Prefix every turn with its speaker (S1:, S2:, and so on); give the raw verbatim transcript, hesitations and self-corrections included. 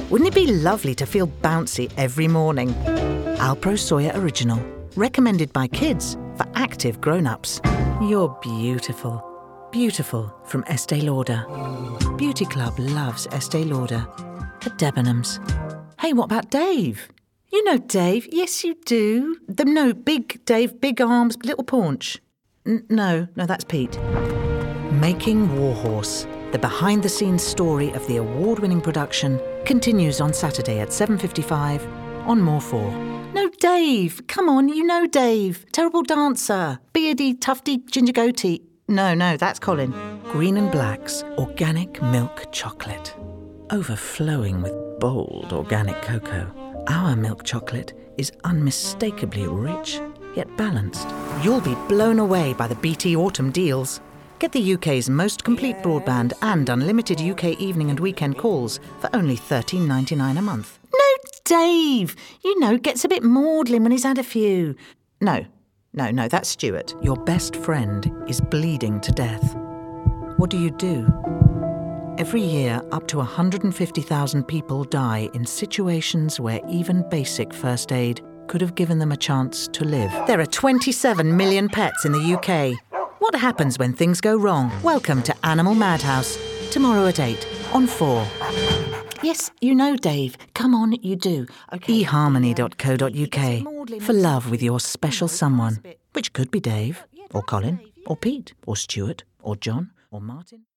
S1: Wouldn't it be lovely to feel bouncy every morning? Alpro Soya Original. Recommended by kids for active grown-ups. You're beautiful. Beautiful from Estee Lauder. Beauty Club loves Estee Lauder. The Debenhams. Hey, what about Dave? You know Dave. Yes, you do. The, no, big Dave, big arms, little paunch. N- no, no, that's Pete. Making Warhorse. The behind-the-scenes story of the award-winning production continues on Saturday at seven fifty-five on More four. No, Dave. Come on, you know Dave. Terrible dancer. Beardy, tufty, ginger goatee. No, no, that's Colin. Green and Black's organic milk chocolate. Overflowing with bold organic cocoa. Our milk chocolate is unmistakably rich, yet balanced. You'll be blown away by the B T Autumn deals. Get the U K's most complete broadband and unlimited U K evening and weekend calls for only thirteen ninety-nine a month. No, Dave! You know, gets a bit maudlin when he's had a few. No, no, no, that's Stuart. Your best friend is bleeding to death. What do you do? Every year, up to one hundred fifty thousand people die in situations where even basic first aid could have given them a chance to live. There are twenty-seven million pets in the U K. What happens when things go wrong? Welcome to Animal Madhouse. Tomorrow at eight on four. Yes, you know, Dave. Come on, you do. Okay. e harmony dot co dot U K for love with your special someone, which could be Dave, or Colin, or Pete, or Stuart, or John, or Martin.